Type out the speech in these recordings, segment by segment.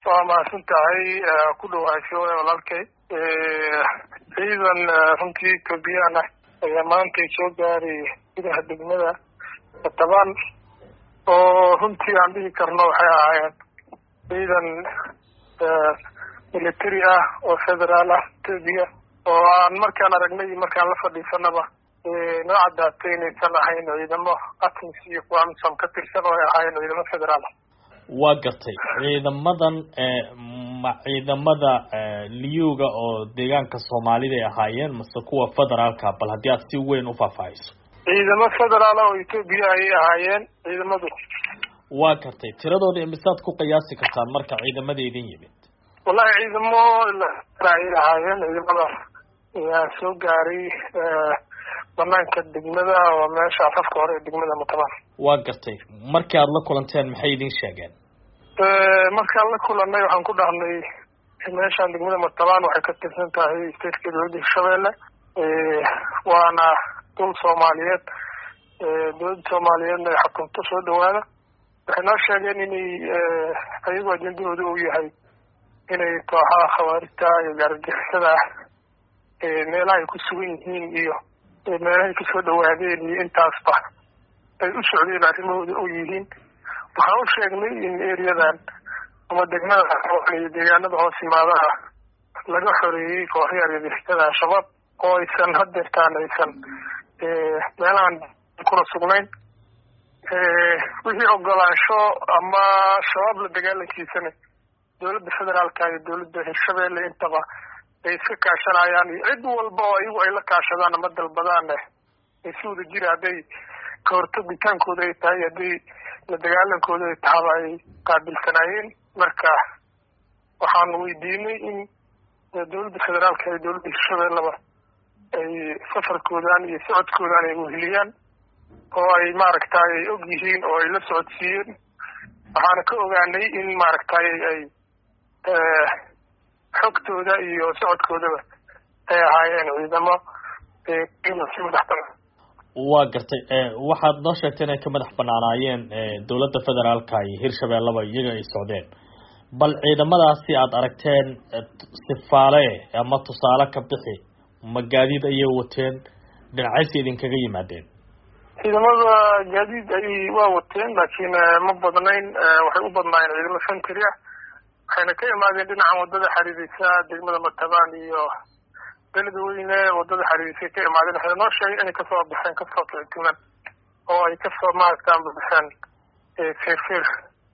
waa mahadsantahay ku dhawaasho walaalkay ciidan runtii Ethiopian ah ayaa maanta soo gaaray gudaha degmada Taban oo runtii aan dhihi karno waxay ahaayeen ciidan military ah oo federaal ah Ethiopia oo aan markaan aragnay markaan la fadhiisanaba nooca daataynaysan ahayn ciidamo ATMIS iyo kuwa AMISOM ka tirsan oo ahaayeen ciidamo federaal ah. waa gartay ciidamadan ciidamada liyuga oo deegaanka Soomaalida ay ahaayeen mase kuwa federaalka bal hadii aad si weyn u faahfaahiso. ciidamo federaal oo Ethiopia ay ahaayeen ciidamadu. waa gartay tiradooda imisaad ku qiyaasi kartaan marka ciidamada idin yimid. wallahi ciidamo ay ahaayeen ciidamada ayaa soo gaaray banaanka degmada oo meesha afafka hore ee degmada Taban. waa gartay markii aad la kulanteen maxay idin sheegeen. markaan la kulanay waxaan ku dhahnay meeshaan degmada Taban waxay ka tirsan tahay state-ka dowladda Hirshabelle waana dul Soomaaliyeed dowladda Soomaaliyeedna ay xukunto soo dhawaada waxay noo sheegeen inay ayagu ajandadooda uu yahay inay kooxaha khawaarijta iyo gaargixisada meelaha ay ku sugan yihiin iyo meelahay kasoo dhawaadeen iyo intaasba ay u socdeen arrimahooda u yihiin waxaan u sheegnay in eriyadan ama degmada iyo deegaanada hoos yimaadaha laga xoreeyey kooxihii argagixisada Al-Shabaab oo aysan hadeertaan aysan meelahan kuna sugnayn wixii ogolaansho ama shabaab la dagaalankiisana dowladda federaalka iyo dowladda Hirshabelle intaba ay iska kaashanayaan iyo cid walba oo ayagu ay la kaashadaan ama dalbadaan ay si wada jira hadday ka hortagitaankooda ay tahay haddii la dagaalankooda ay tahaba ay qaabilsanaayeen marka waxaan weydiinay in dowladda federaalka iyo dowladda Hirshabelleba ay safarkoodan iyo socodkoodan ay weheliyaan oo ay maaragtay ay og yihiin oo ay la socodsiiyeen waxaana ka ogaanay in maaragtay ay xogtooda iyo socodkoodaba ay ahaayeen ciidamo si madax bannaan. waa gartay waxaad noo sheegtay inay ka madax banaanaayeen dowladda federaalka iyo Hirshabelleba iyaga ay socdeen bal ciidamadaasi aad aragteen sifaale ama tusaale ka bixi ma gaadiid ayay wateen dhinacaysi idinkaga yimaadeen. ciidamada gaadiid ay waa wateen laakiin ma badnayn waxay u badnaayeen ciidamo infantry ah waxayna ka imaadeen dhinaca wadada xariiraysa degmada Taban iyo beledweyne wadada xariiraysa ka imaadeen waxay noo sheegeen inay kasoo baxeen kasoo kicitiman oo ay kasoo maarkaan baxeen feer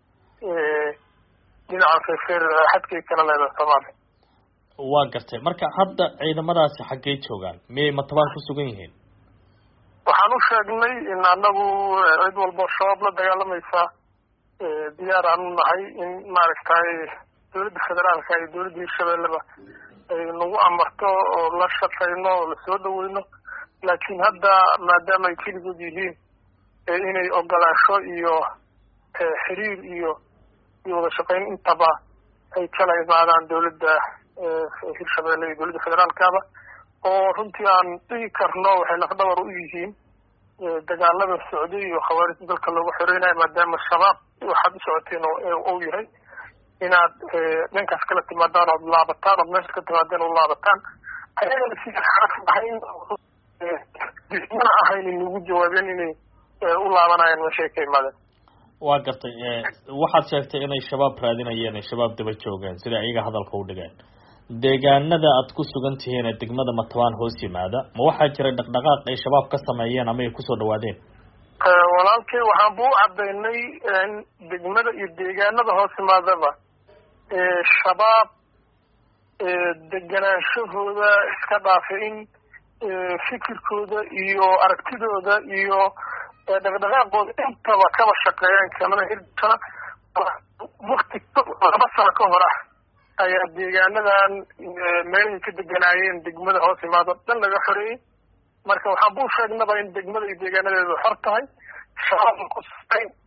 dhinaca feer xadkay kala leedahay Soomaaliya. waa gartay marka hadda ciidamadaasi xaggee joogaan miyay Taban ku sugan yihiin. waxaan u sheegnay in anagu cid walba shabaab la dagaalamaysa diyaar aan u nahay in maaragtay dowladda federaalka iyo dowladda Hirshabelleba ay nagu amarto oo la shaqeyno oo la soo dhaweyno laakiin hadda maadaama ay keligood yihiin inay ogolaansho iyo xiriir iyo wada shaqeyn intaba ay kala imaadaan dowladda Hirshabelle iyo dowladda federaalkaba oo runtii aan dhihi karno waxay lafdhabar u yihiin dagaalada socday iyo khawaarij dalka loogu xoreynayo maadaama shabaab waxaad u socoteen oo yahay inaad dhankaas kala timaadaan ood laabataan ood meesha ka timaadeen oo laabataan ayagana sida xaraf ahayn mana ahayn in ugu jawaabeen inay u laabanayaan meeshay ka imaadeen. waa gartay waxaad sheegtay inay shabaab raadinayeen ay shabaab daba joogeen sida iyaga hadalka u dhigeen deegaanada aad ku sugan tihiin ee degmada Taban hoos yimaada ma waxaa jira dhaqdhaqaaq ay shabaab ka sameeyeen ama ay ku soo dhawaadeen. walaalkay waxaan buu cadeynay in degmada iyo deegaanada hoos yimaadaba shabaab deganaanshahooda iska dhaafay in fikirkooda iyo aragtidooda iyo dhaqdhaqaaqooda intaba kaba shaqeeyaan kamana hirsana waqti 2 sano ka hor ayaa deegaanadan meelahay ka deganaayeen degmada hoos yimaado dhan laga xoreeyey marka waxaan buu sheegnaba in degmada iyo deegaanadeedu xor tahay shabaab ku sameyn